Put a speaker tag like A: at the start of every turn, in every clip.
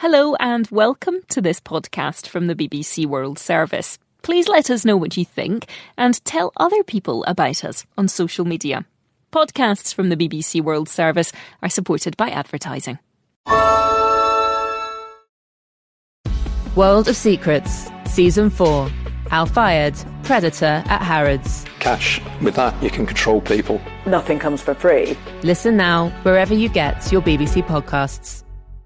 A: Hello and welcome to this podcast from the BBC World Service. Please let us know what you think and tell other people about us on social media. Podcasts from the BBC World Service are supported by advertising.
B: World of Secrets, Season 4. Al Fayed, Predator at Harrods.
C: Cash. With that, you can control people.
D: Nothing comes for free.
B: Listen now, wherever you get your BBC podcasts.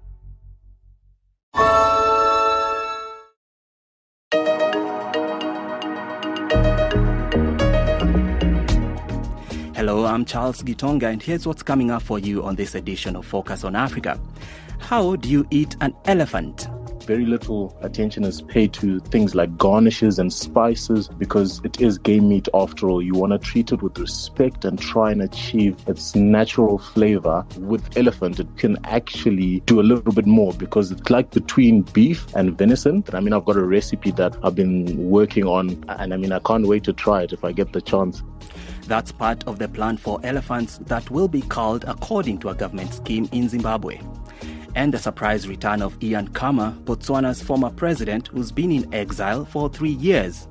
E: Hello, I'm Charles Gitonga, and here's what's coming up for you on this edition of Focus on Africa. How do you eat an elephant?
F: Very little attention is paid to things like garnishes and spices because it is game meat after all. You want to treat it with respect and try and achieve its natural flavor. With elephant, it can actually do a little bit more because it's like between beef and venison. I've got a recipe that I've been working on, and I can't wait to try it if I get the chance.
E: That's part of the plan for elephants that will be culled according to a government scheme in Zimbabwe. And the surprise return of Ian Khama, Botswana's former president, who's been in exile for 3 years.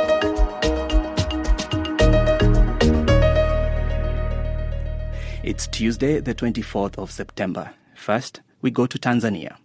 E: It's Tuesday, the 24th of September. First, we go to Tanzania.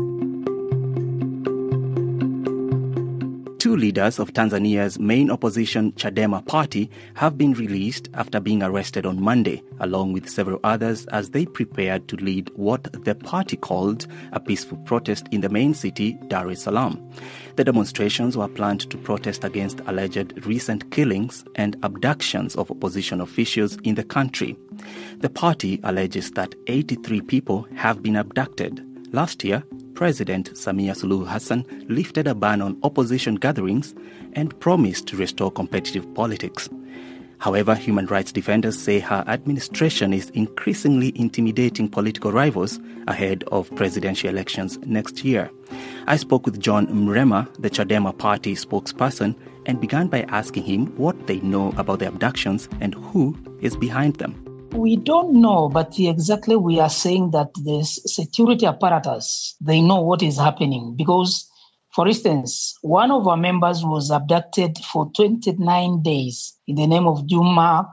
E: Two leaders of Tanzania's main opposition, Chadema party, have been released after being arrested on Monday, along with several others as they prepared to lead what the party called a peaceful protest in the main city, Dar es Salaam. The demonstrations were planned to protest against alleged recent killings and abductions of opposition officials in the country. The party alleges that 83 people have been abducted. Last year, President Samia Suluhu Hassan lifted a ban on opposition gatherings and promised to restore competitive politics. However, human rights defenders say her administration is increasingly intimidating political rivals ahead of presidential elections next year. I spoke with John Mrema, the Chadema party spokesperson, and began by asking him what they know about the abductions and who is behind them.
G: We don't know, but exactly we are saying that the security apparatus, they know what is happening. Because, for instance, one of our members was abducted for 29 days in the name of Juma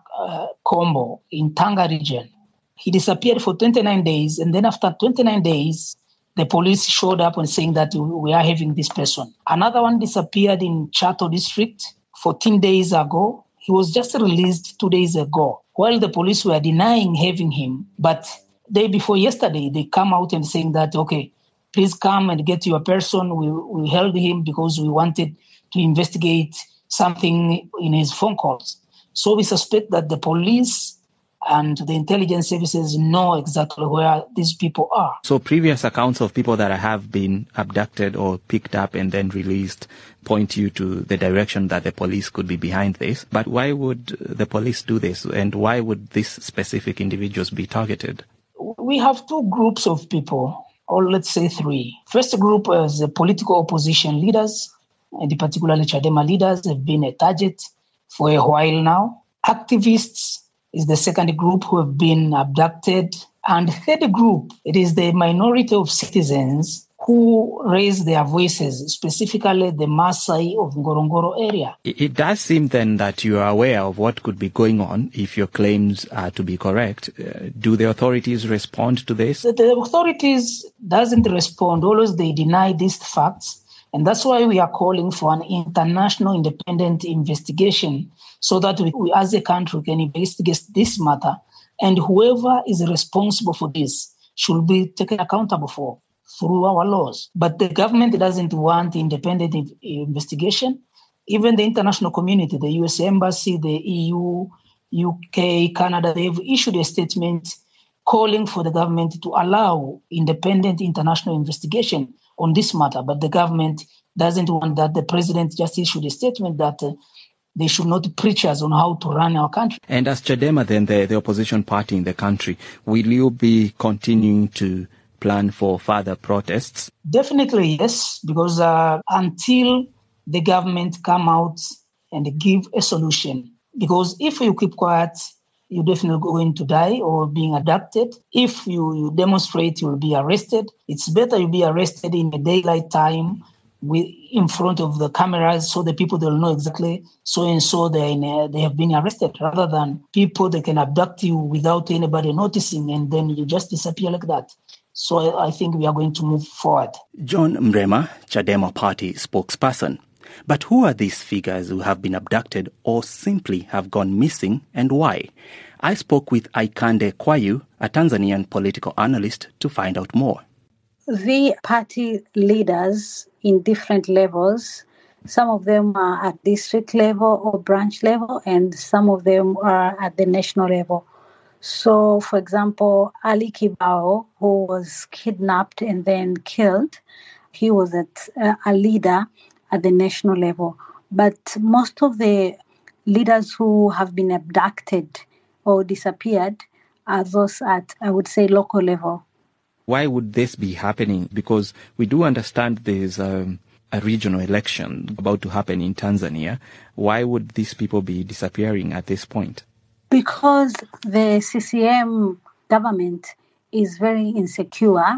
G: Kombo in Tanga region. He disappeared for 29 days, and then after 29 days, the police showed up and saying that we are having this person. Another one disappeared in Chato district 14 days ago. He was just released 2 days ago, while the police were denying having him. But day before yesterday, they come out and saying that, okay, please come and get your person. We held him because we wanted to investigate something in his phone calls. So we suspect that the police and the intelligence services know exactly where these people are.
E: So previous accounts of people that have been abducted or picked up and then released point you to the direction that the police could be behind this. But why would the police do this? And why would these specific individuals be targeted?
G: We have two groups of people, or let's say three. First group is the political opposition leaders, and particularly Chadema leaders have been a target for a while now. Activists is the second group who have been abducted. And third group, it is the minority of citizens who raise their voices, specifically the Maasai of Ngorongoro area.
E: It does seem then that you are aware of what could be going on if your claims are to be correct. Do the authorities respond to this?
G: The authorities doesn't respond. Always they deny these facts. And that's why we are calling for an international independent investigation so that we as a country can investigate this matter, and whoever is responsible for this should be taken accountable for through our laws. But the government doesn't want independent investigation. Even the international community, the US Embassy, the EU, UK, Canada, they've issued a statement calling for the government to allow independent international investigation on this matter. But the government doesn't want that. The president just issued a statement that they should not preach us on how to run our country.
E: And as Chadema, then the opposition party in the country, will you be continuing to plan for further protests?
G: Definitely, yes, because until the government come out and give a solution, because if you keep quiet, you're definitely going to die or being abducted. If you demonstrate, you'll be arrested. It's better you be arrested in the daylight time in front of the cameras so the people will know exactly so and so they have been arrested, rather than people that can abduct you without anybody noticing and then you just disappear like that. So I think we are going to move forward.
E: John Mrema, Chadema Party spokesperson. But who are these figures who have been abducted or simply have gone missing, and why? I spoke with Aikande Kwayu, a Tanzanian political analyst, to find out more.
D: The party leaders in different levels, some of them are at district level or branch level, and some of them are at the national level. So, for example, Ali Kibao, who was kidnapped and then killed, he was a leader at the national level. But most of the leaders who have been abducted or disappeared are those at, I would say, local level.
E: Why would this be happening? Because we do understand there's a regional election about to happen in Tanzania. Why would these people be disappearing at this point?
D: Because the CCM government is very insecure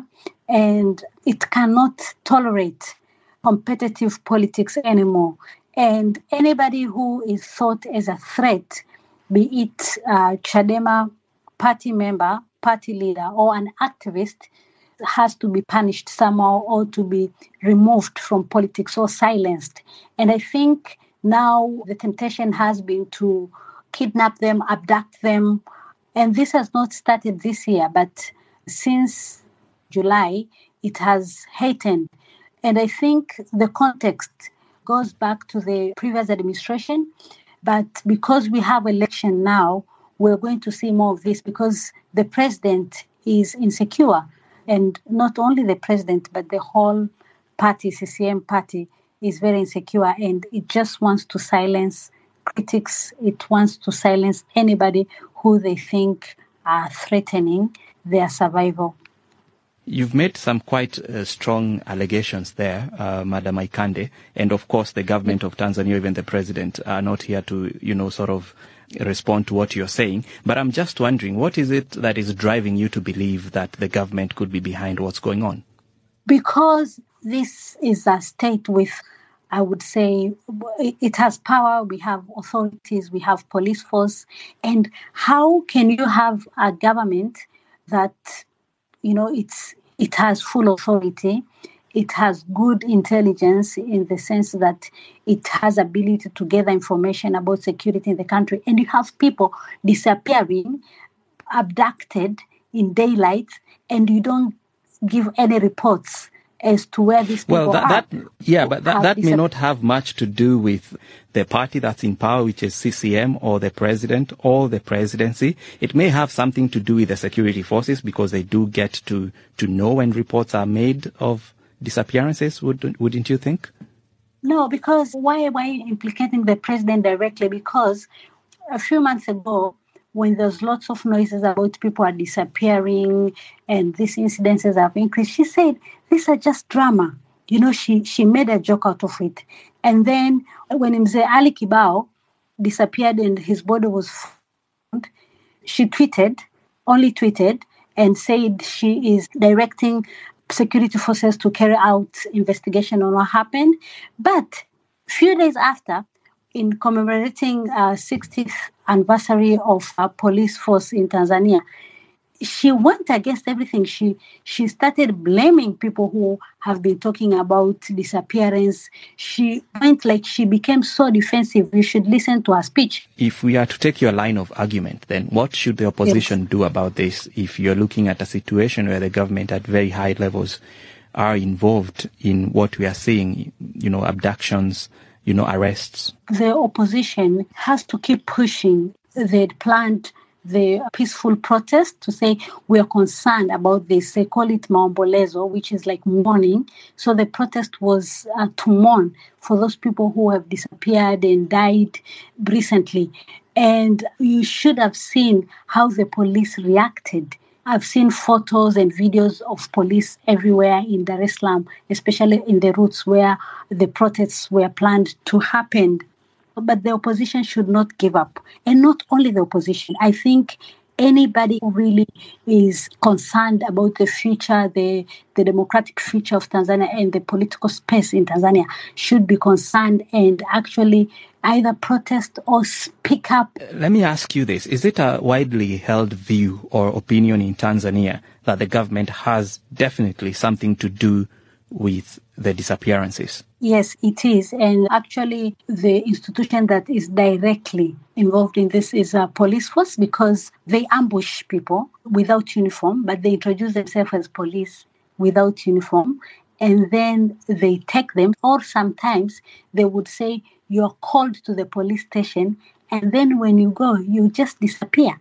D: and it cannot tolerate competitive politics anymore. And anybody who is thought as a threat, be it Chadema party member, party leader, or an activist, has to be punished somehow or to be removed from politics or silenced. And I think now the temptation has been to kidnap them, abduct them. And this has not started this year, but since July, it has heightened. And I think the context goes back to the previous administration. But because we have election now, we're going to see more of this because the president is insecure. And not only the president, but the whole party, CCM party, is very insecure. And it just wants to silence critics. It wants to silence anybody who they think are threatening their survival.
E: You've made some quite strong allegations there, Madam Aikande, and of course the government of Tanzania, even the president, are not here to, sort of respond to what you're saying. But I'm just wondering, what is it that is driving you to believe that the government could be behind what's going on?
D: Because this is a state with, I would say, it has power, we have authorities, we have police force. And how can you have a government that it has full authority, it has good intelligence in the sense that it has ability to gather information about security in the country, and you have people disappearing, abducted in daylight, and you don't give any reports as to where these people are.
E: That may not have much to do with the party that's in power, which is CCM, or the president, or the presidency. It may have something to do with the security forces because they do get to know when reports are made of disappearances, wouldn't you think?
D: No, because why am I implicating the president directly? Because a few months ago, when there's lots of noises about people are disappearing and these incidences have increased, she said, these are just drama. She made a joke out of it. And then when Mzee Ali Kibao disappeared and his body was found, she only tweeted, and said she is directing security forces to carry out investigation on what happened. But a few days after, in commemorating 60th anniversary of our police force in Tanzania, she went against everything. She started blaming people who have been talking about disappearance. She became so defensive. You should listen to her speech.
E: If we are to take your line of argument, then what should the opposition do about this if you're looking at a situation where the government at very high levels are involved in what we are seeing, abductions, arrests?
D: The opposition has to keep pushing. They planned the peaceful protest to say we are concerned about this. They call it maombolezo, which is like mourning. So the protest was to mourn for those people who have disappeared and died recently. And you should have seen how the police reacted. I've seen photos and videos of police everywhere in Dar es Salaam, especially in the routes where the protests were planned to happen. But the opposition should not give up. And not only the opposition. I think anybody who really is concerned about the future, the democratic future of Tanzania and the political space in Tanzania should be concerned and actually either protest or speak up.
E: Let me ask you this. Is it a widely held view or opinion in Tanzania that the government has definitely something to do with the disappearances?
D: Yes, it is. And actually, the institution that is directly involved in this is a police force, because they ambush people without uniform, but they introduce themselves as police without uniform. And then they take them, or sometimes they would say, you're called to the police station, and then when you go, you just disappear.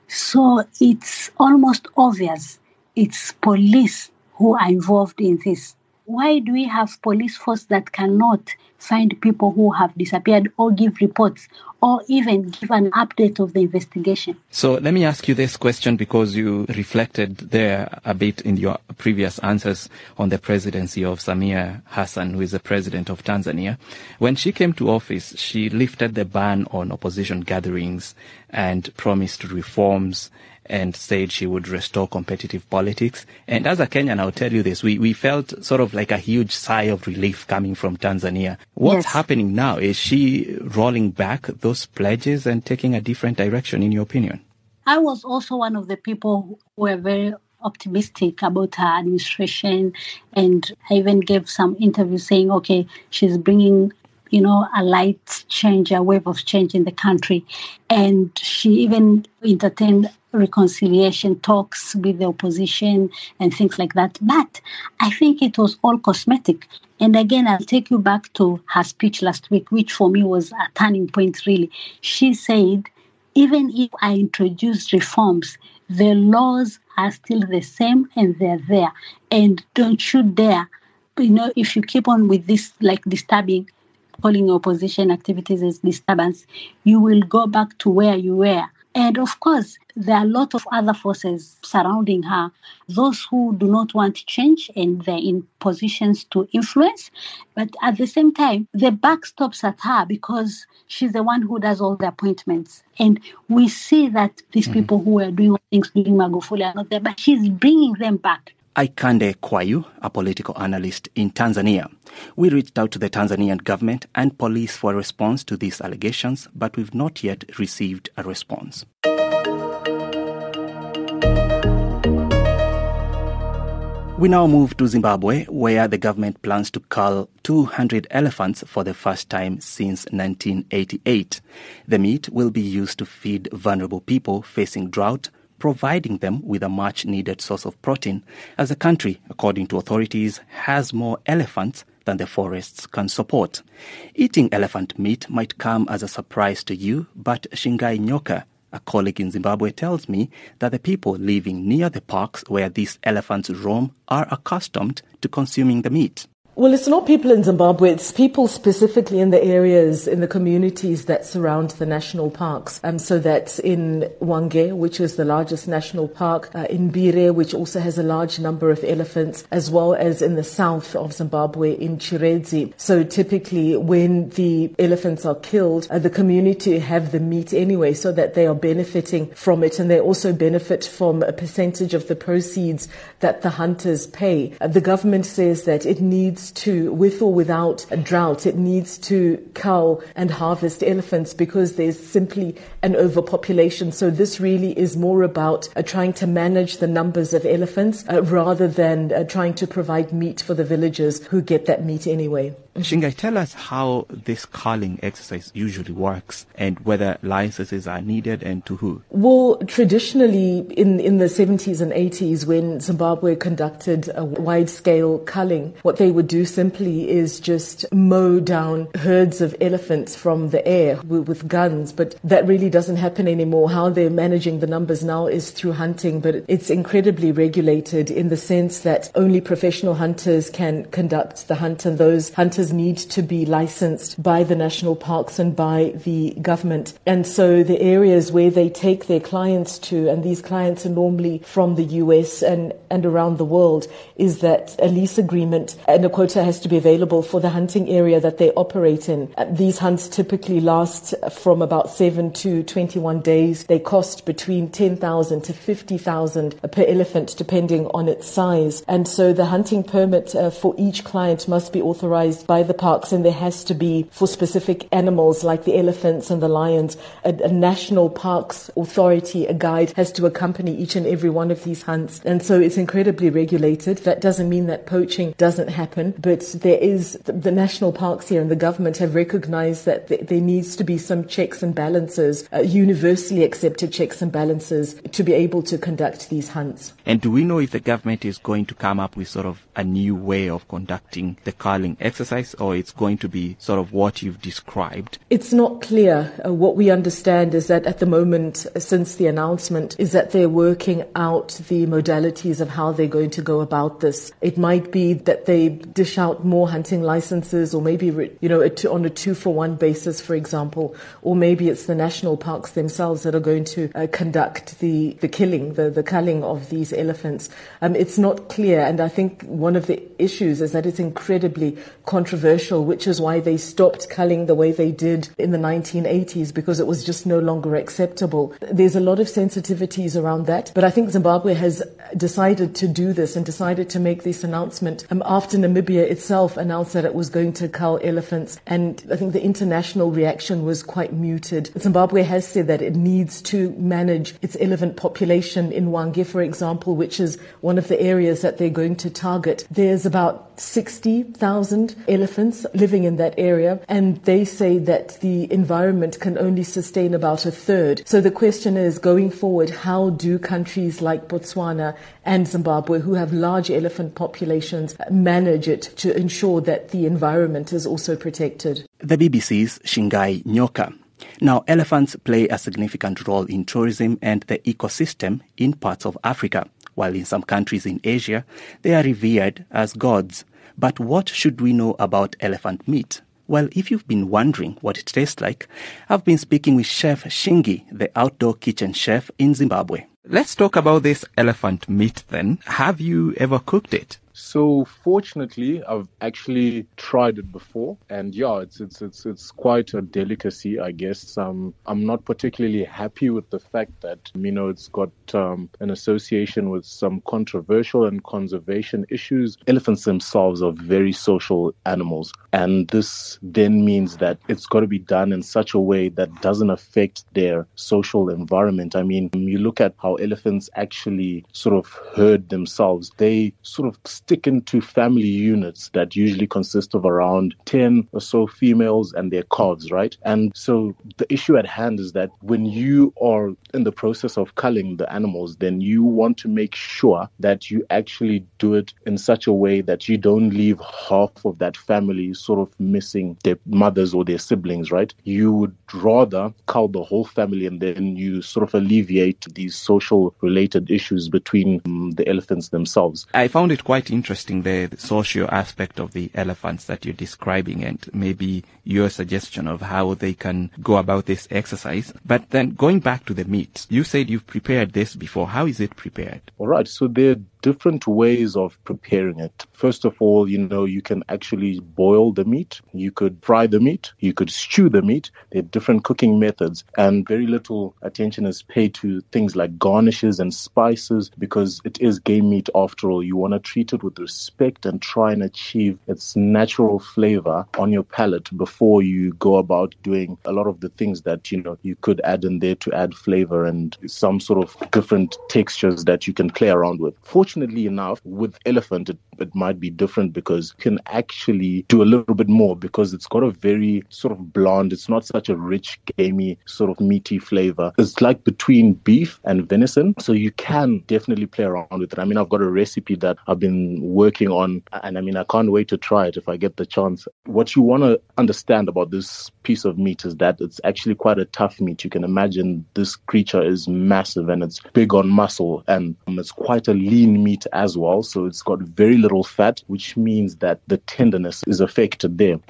D: So it's almost obvious it's police who are involved in this. Why do we have police force that cannot find people who have disappeared or give reports or even give an update of the investigation?
E: So let me ask you this question, because you reflected there a bit in your previous answers on the presidency of Samia Hassan, who is the president of Tanzania. When she came to office, she lifted the ban on opposition gatherings and promised reforms and said she would restore competitive politics. And as a Kenyan, I'll tell you this, we felt sort of like a huge sigh of relief coming from Tanzania. What's happening now? Is she rolling back those pledges and taking a different direction, in your opinion?
D: I was also one of the people who were very optimistic about her administration, and I even gave some interviews saying, okay, she's bringing a light change, a wave of change in the country. And she even entertained reconciliation talks with the opposition and things like that. But I think it was all cosmetic. And again, I'll take you back to her speech last week, which for me was a turning point, really. She said, even if I introduce reforms, the laws are still the same and they're there. And don't you dare, if you keep on with this, like disturbing, calling opposition activities as disturbance, you will go back to where you were. And of course, there are a lot of other forces surrounding her, those who do not want change and they're in positions to influence. But at the same time, the buck stops at her because she's the one who does all the appointments. And we see that these people who were doing things during Magufuli are not there, but she's bringing them back.
E: Aikande Kwayu, a political analyst in Tanzania. We reached out to the Tanzanian government and police for a response to these allegations, but we've not yet received a response. We now move to Zimbabwe, where the government plans to cull 200 elephants for the first time since 1988. The meat will be used to feed vulnerable people facing drought, providing them with a much-needed source of protein, as the country, according to authorities, has more elephants than the forests can support. Eating elephant meat might come as a surprise to you, but Shingai Nyoka, a colleague in Zimbabwe, tells me that the people living near the parks where these elephants roam are accustomed to consuming the meat.
H: Well, it's not people in Zimbabwe, it's people specifically in the areas, in the communities that surround the national parks. So that's in Hwange, which is the largest national park, in Bire, which also has a large number of elephants, as well as in the south of Zimbabwe, in Chiredzi. So typically when the elephants are killed, the community have the meat anyway, so that they are benefiting from it, and they also benefit from a percentage of the proceeds that the hunters pay. The government says that it needs to, with or without a drought, it needs to cull and harvest elephants because there's simply an overpopulation. So this really is more about trying to manage the numbers of elephants rather than trying to provide meat for the villagers who get that meat anyway.
E: Shingai, tell us how this culling exercise usually works and whether licenses are needed and to who.
H: Well, traditionally in the 70s and 80s, when Zimbabwe conducted a wide-scale culling, what they would do simply is just mow down herds of elephants from the air with guns, but that really doesn't happen anymore. How they're managing the numbers now is through hunting, but it's incredibly regulated in the sense that only professional hunters can conduct the hunt, and those hunters need to be licensed by the national parks and by the government. And so the areas where they take their clients to, and these clients are normally from the US and around the world, is that a lease agreement and a quotation quota has to be available for the hunting area that they operate in. These hunts typically last from about 7 to 21 days. They cost between 10,000 to 50,000 per elephant, depending on its size. And so the hunting permit for each client must be authorized by the parks, and there has to be, for specific animals like the elephants and the lions, a national parks authority, a guide, has to accompany each and every one of these hunts. And so it's incredibly regulated. That doesn't mean that poaching doesn't happen, but there is, the national parks here and the government have recognized that there needs to be some checks and balances, universally accepted checks and balances, to be able to conduct these hunts.
E: And do we know if the government is going to come up with sort of a new way of conducting the culling exercise, or it's going to be sort of what you've described?
H: It's not clear. What we understand is that at the moment, since the announcement, is that they're working out the modalities of how they're going to go about this. It might be that they dish out more hunting licenses, or maybe, on a 2-for-1 basis, for example, or maybe it's the national parks themselves that are going to conduct the killing, the culling of these elephants. It's not clear, and I think one of the issues is that it's incredibly controversial, which is why they stopped culling the way they did in the 1980s, because it was just no longer acceptable. There's a lot of sensitivities around that, but I think Zimbabwe has decided to do this and decided to make this announcement after Namibia itself announced that it was going to cull elephants, and I think the international reaction was quite muted. Zimbabwe has said that it needs to manage its elephant population in Hwange, for example, which is one of the areas that they're going to target. There's about 60,000 elephants living in that area, and they say that the environment can only sustain about a third. So the question is, going forward, how do countries like Botswana and Zimbabwe, who have large elephant populations, manage it to ensure that the environment is also protected?
E: The BBC's Shingai Nyoka. Now, elephants play a significant role in tourism and the ecosystem in parts of Africa, while in some countries in Asia, they are revered as gods. But what should we know about elephant meat? Well, if you've been wondering what it tastes like, I've been speaking with Chef Shingi, the outdoor kitchen chef in Zimbabwe. Let's talk about this elephant meat then. Have you ever cooked it?
F: So fortunately, I've actually tried it before, and yeah, it's quite a delicacy, I guess. I'm not particularly happy with the fact that it's got an association with some controversial and conservation issues. Elephants themselves are very social animals, and this then means that it's got to be done in such a way that doesn't affect their social environment. I mean, you look at how elephants actually sort of herd themselves. They sort of stick into family units that usually consist of around 10 or so females and their calves, right? And so the issue at hand is that when you are in the process of culling the animals, then you want to make sure that you actually do it in such a way that you don't leave half of that family sort of missing their mothers or their siblings, right? You would rather cull the whole family, and then you sort of alleviate these social related issues between the elephants themselves.
E: I found it quite interesting, the social aspect of the elephants that you're describing, and maybe your suggestion of how they can go about this exercise. But then going back to the meat, you said you've prepared this before. How is it prepared?
F: All right. So there are different ways of preparing it. First of all, you can actually boil the meat. You could fry the meat. You could stew the meat. There are different cooking methods, and very little attention is paid to things like garnishes and spices, because it is game meat after all. You want to treat it with respect and try and achieve its natural flavor on your palate before you go about doing a lot of the things that you could add in there to add flavor and some sort of different textures that you can play around with. Fortunately enough, with elephant, it might be different, because you can actually do a little bit more, because it's got a very sort of bland, it's not such a rich, gamey, sort of meaty flavor. It's like between beef and venison, so you can definitely play around with it. I mean, I've got a recipe that I've been working on, and I can't wait to try it if I get the chance. What you want to understand about this piece of meat is that it's actually quite a tough meat. You can imagine this creature is massive, and it's big on muscle, and it's quite a lean meat as well, so it's got very little fat, which means that the tenderness is affected there. And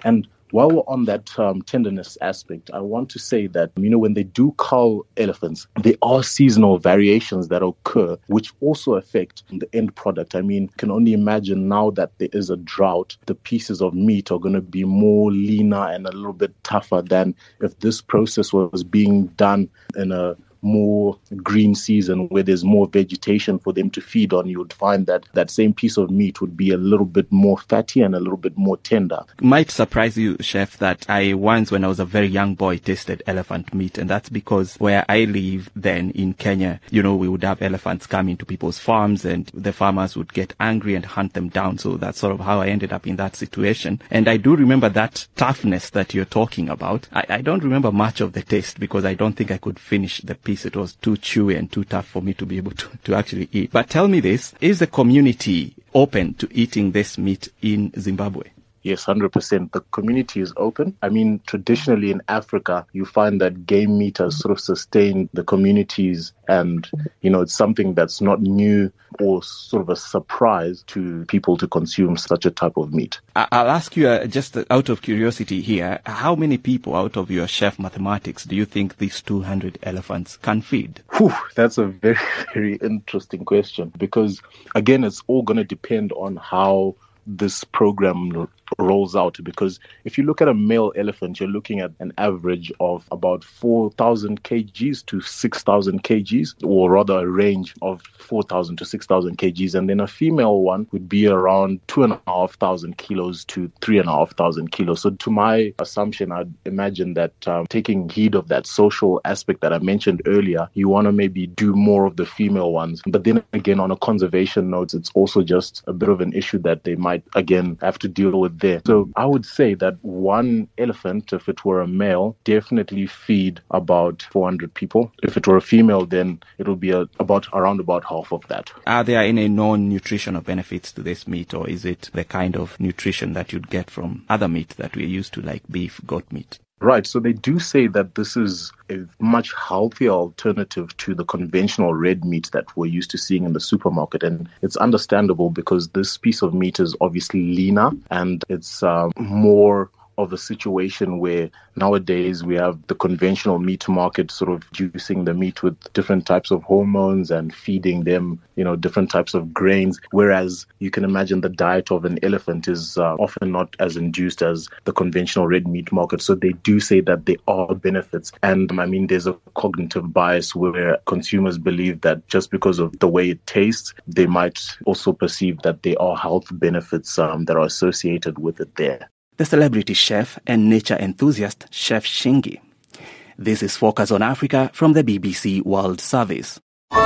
F: While we're on that tenderness aspect, I want to say that, when they do cull elephants, there are seasonal variations that occur, which also affect the end product. Can only imagine now that there is a drought, the pieces of meat are going to be more leaner and a little bit tougher than if this process was being done in a more green season where there's more vegetation for them to feed on. You would find that that same piece of meat would be a little bit more fatty and a little bit more tender.
E: Might surprise you, Chef, that I once, when I was a very young boy, tasted elephant meat, and that's because where I live then in Kenya, we would have elephants come into people's farms and the farmers would get angry and hunt them down. So that's sort of how I ended up in that situation. And I do remember that toughness that you're talking about. I don't remember much of the taste because I don't think I could finish the piece. It was too chewy and too tough for me to be able to actually eat. But tell me this, is the community open to eating this meat in Zimbabwe?
F: Yes, 100%. The community is open. Traditionally in Africa, you find that game meat has sort of sustained the communities and, it's something that's not new or sort of a surprise to people to consume such a type of meat.
E: I'll ask you, just out of curiosity here, how many people out of your chef mathematics do you think these 200 elephants can feed?
F: That's a very, very interesting question because, again, it's all going to depend on how this program rolls out, because if you look at a male elephant, you're looking at an average of about 4,000 kgs to 6,000 kgs, or rather a range of 4,000 to 6,000 kgs. And then a female one would be around 2,500 kilos to 3,500 kilos. So to my assumption, I'd imagine that taking heed of that social aspect that I mentioned earlier, you want to maybe do more of the female ones. But then again, on a conservation note, it's also just a bit of an issue that they might, again, have to deal with there. So I would say that one elephant, if it were a male, definitely feed about 400 people. If it were a female, then it'll be around about half of that.
E: Are there any non-nutritional benefits to this meat, or is it the kind of nutrition that you'd get from other meat that we're used to, like beef, goat meat?
F: Right. So they do say that this is a much healthier alternative to the conventional red meat that we're used to seeing in the supermarket. And it's understandable because this piece of meat is obviously leaner and it's more of a situation where nowadays we have the conventional meat market sort of juicing the meat with different types of hormones and feeding them, different types of grains. Whereas you can imagine the diet of an elephant is often not as induced as the conventional red meat market. So they do say that there are benefits. And there's a cognitive bias where consumers believe that just because of the way it tastes, they might also perceive that there are health benefits that are associated with it there.
E: The celebrity chef and nature enthusiast, Chef Shingi. This is Focus on Africa from the BBC World Service.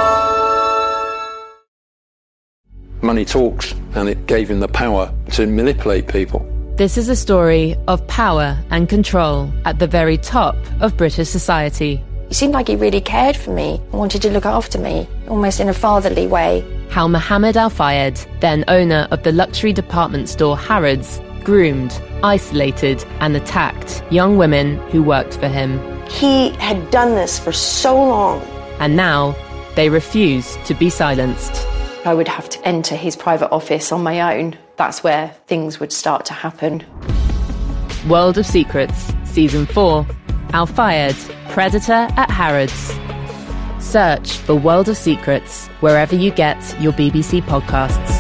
C: Money talks, and it gave him the power to manipulate people.
B: This is a story of power and control at the very top of British society.
I: It seemed like he really cared for me, wanted to look after me, almost in a fatherly way.
B: How Mohammed Al Fayed, then owner of the luxury department store Harrods, groomed, isolated and attacked young women who worked for him.
J: He had done this for so long.
B: And now they refuse to be silenced.
I: I would have to enter his private office on my own. That's where things would start to happen.
B: World of Secrets, Season 4, Al Fayed, Predator at Harrods. Search for World of Secrets wherever you get your BBC podcasts.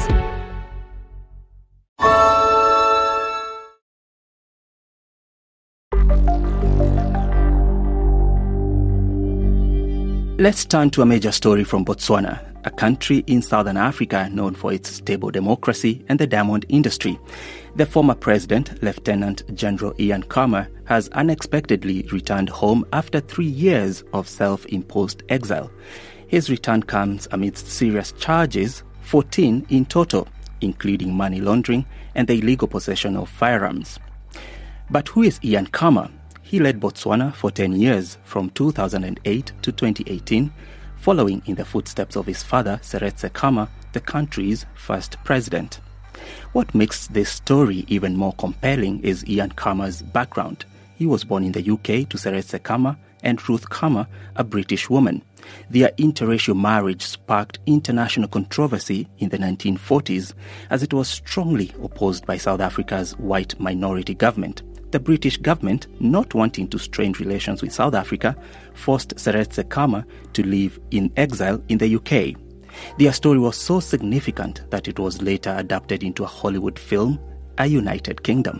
E: Let's turn to a major story from Botswana, a country in southern Africa known for its stable democracy and the diamond industry. The former president, Lieutenant General Ian Khama, has unexpectedly returned home after 3 years of self-imposed exile. His return comes amidst serious charges, 14 in total, including money laundering and the illegal possession of firearms. But who is Ian Khama? He led Botswana for 10 years, from 2008 to 2018, following in the footsteps of his father, Seretse Khama, the country's first president. What makes this story even more compelling is Ian Khama's background. He was born in the UK to Seretse Khama and Ruth Khama, a British woman. Their interracial marriage sparked international controversy in the 1940s, as it was strongly opposed by South Africa's white minority government. the British government, not wanting to strain relations with South Africa, forced Seretse Khama to live in exile in the UK. Their story was so significant that it was later adapted into a Hollywood film, A United Kingdom.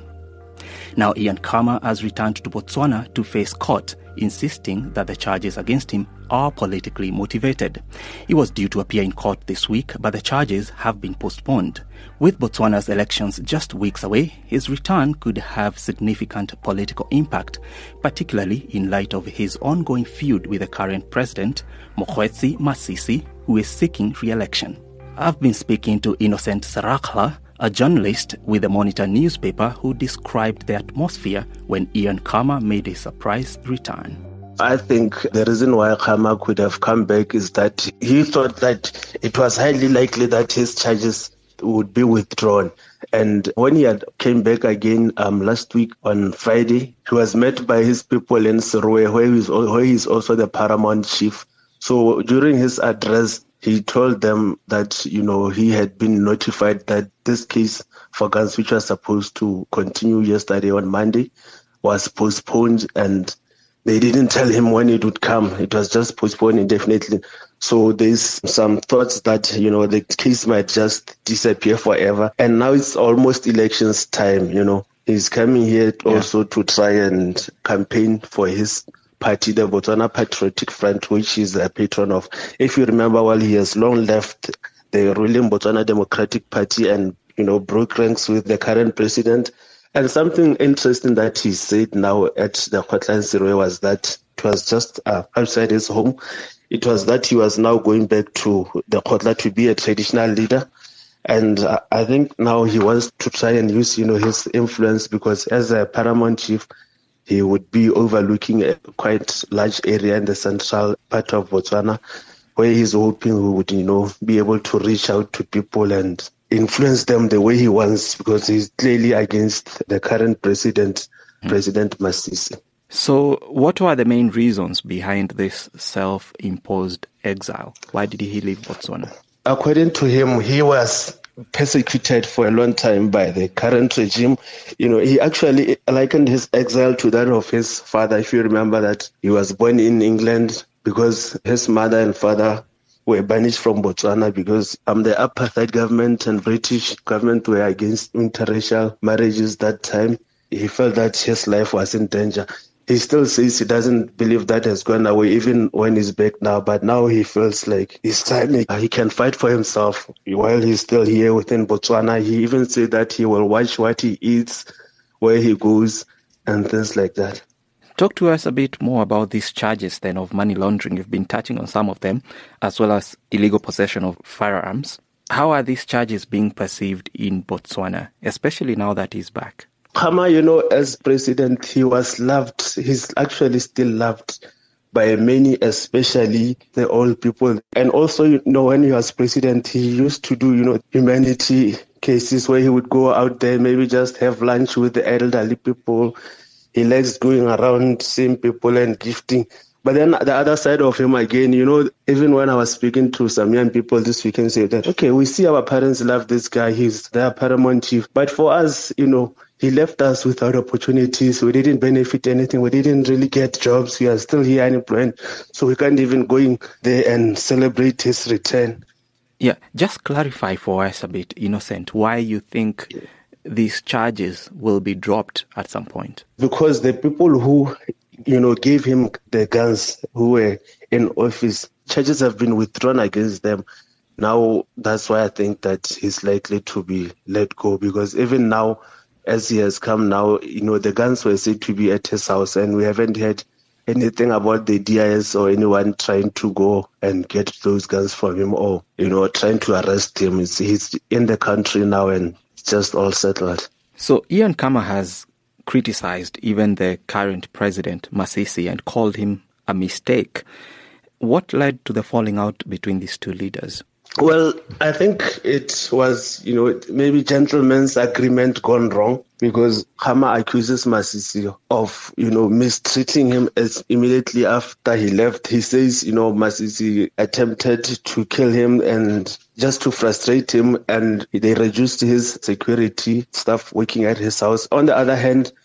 E: Now Ian Khama has returned to Botswana to face court, insisting that the charges against him are politically motivated. He was due to appear in court this week, but the charges have been postponed. With Botswana's elections just weeks away, his return could have significant political impact, particularly in light of his ongoing feud with the current president, Mokgweetsi Masisi, who is seeking re-election. I've been speaking to Innocent Sarakla, a journalist with the Monitor newspaper, who described the atmosphere when Ian Khama made a surprise return.
K: I think the reason why Khama could have come back is that he thought that it was highly likely that his charges would be withdrawn. And when he had came back again last week on Friday, he was met by his people in Serowe, where he's also the paramount chief. So during his address, he told them that, he had been notified that this case for guns, which was supposed to continue yesterday on Monday, was postponed, and they didn't tell him when it would come. It was just postponed indefinitely. So there's some thoughts that, the case might just disappear forever. And now it's almost elections time, He's coming here also to try and campaign for his party, the Botswana Patriotic Front, which is a patron of. If you remember, while he has long left the ruling Botswana Democratic Party and, broke ranks with the current president. And something interesting that he said now at the Khotla in Serowe was that it was just outside his home. It was that he was now going back to the Khotla to be a traditional leader. And I think now he wants to try and use, his influence, because as a paramount chief, he would be overlooking a quite large area in the central part of Botswana, where he's hoping he would, be able to reach out to people and influence them the way he wants, because he's clearly against the current president, President Masisi.
E: So what were the main reasons behind this self-imposed exile? Why did he leave Botswana?
K: According to him, he was persecuted for a long time by the current regime. He actually likened his exile to that of his father. If you remember that he was born in England because his mother and father were banished from Botswana because the apartheid government and British government were against interracial marriages that time. He felt that his life was in danger. He still says he doesn't believe that has gone away, even when he's back now. But now he feels like it's time he can fight for himself while he's still here within Botswana. He even said that he will watch what he eats, where he goes, and things like that.
E: Talk to us a bit more about these charges then of money laundering. You've been touching on some of them, as well as illegal possession of firearms. How are these charges being perceived in Botswana, especially now that he's back?
K: Khama, as president, he was loved. He's actually still loved by many, especially the old people. And also, when he was president, he used to do, humanity cases where he would go out there, maybe just have lunch with the elderly people. He likes going around seeing people and gifting. But then the other side of him again, even when I was speaking to some young people this weekend, say that, okay, we see our parents love this guy. He's their paramount chief. But for us, he left us without opportunities. We didn't benefit anything. We didn't really get jobs. We are still here unemployed. So we can't even go in there and celebrate his return.
E: Yeah, just clarify for us a bit, Innocent, why you think these charges will be dropped at some point.
K: Because the people who, gave him the guns, who were in office, charges have been withdrawn against them. Now, that's why I think that he's likely to be let go, because even now, as he has come now, the guns were said to be at his house, and we haven't heard anything about the DIS or anyone trying to go and get those guns from him or, trying to arrest him. He's in the country now and it's just all settled.
E: So Ian Khama has criticized even the current president, Masisi, and called him a mistake. What led to the falling out between these two leaders?
K: Well, I think it was, maybe gentleman's agreement gone wrong, because Khama accuses Masisi of, mistreating him as immediately after he left. He says, Masisi attempted to kill him and just to frustrate him, and they reduced his security staff working at his house. On the other hand,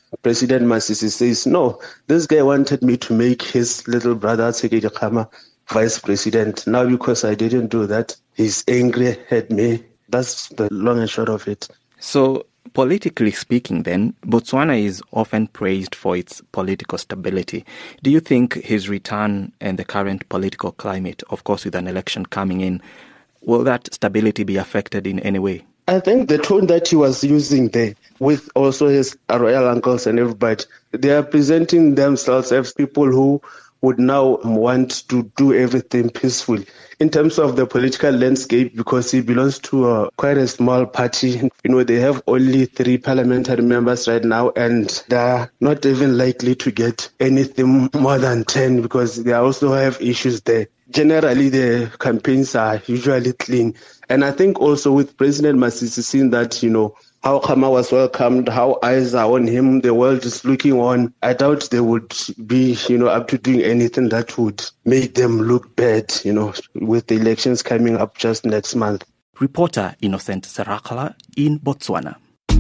K: President Masisi says, no, this guy wanted me to make his little brother Tshekedi Kgama vice president. Now because I didn't do that, he's angry at me. That's the long and short of it.
E: So, politically speaking then, Botswana is often praised for its political stability. Do you think his return and the current political climate, of course with an election coming in, will that stability be affected in any way?
K: I think the tone that he was using there, with also his royal uncles and everybody, they are presenting themselves as people who would now want to do everything peacefully. In terms of the political landscape, because he belongs to quite a small party, they have only 3 parliamentary members right now, and they're not even likely to get anything more than 10 because they also have issues there. Generally, the campaigns are usually clean. And I think also with President Masisi seeing that, how Kgama was welcomed, how eyes are on him, the world is looking on, I doubt they would be, up to doing anything that would make them look bad, with the elections coming up just next month.
E: Reporter Innocent Serakala in Botswana.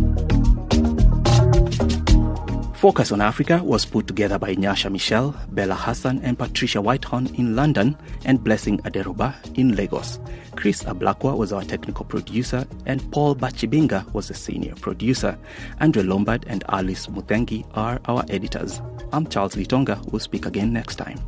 E: Focus on Africa was put together by Nyasha Michelle, Bella Hassan and Patricia Whitehorn in London and Blessing Aderoba in Lagos. Chris Ablakwa was our technical producer and Paul Bachibinga was the senior producer. Andre Lombard and Alice Mutengi are our editors. I'm Charles Litonga. We'll speak again next time.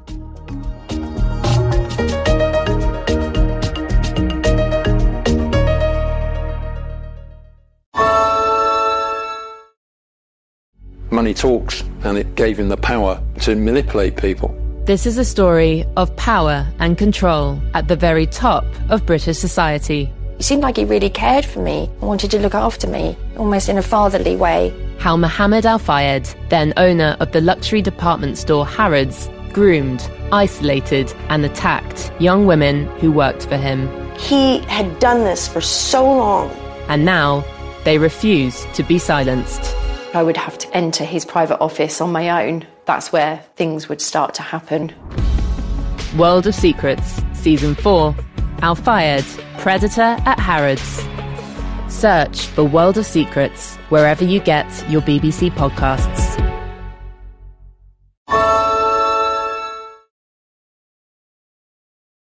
C: Money talks, and it gave him the power to manipulate people.
B: This is a story of power and control at the very top of British society.
I: It seemed like he really cared for me and wanted to look after me, almost in a fatherly way.
B: How Mohammed Al Fayed, then owner of the luxury department store Harrods, groomed, isolated and attacked young women who worked for him.
J: He had done this for so long.
B: And now they refuse to be silenced.
I: I would have to enter his private office on my own. That's where things would start to happen.
B: World of Secrets, Season 4, Al Fayed, Predator at Harrods. Search for World of Secrets wherever you get your BBC podcasts.